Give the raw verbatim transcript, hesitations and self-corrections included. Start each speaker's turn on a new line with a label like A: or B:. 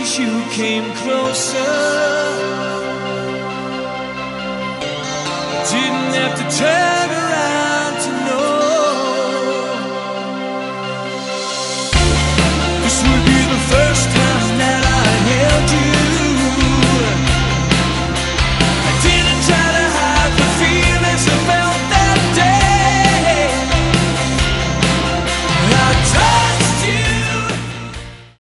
A: wish you came closer. Didn't have to tell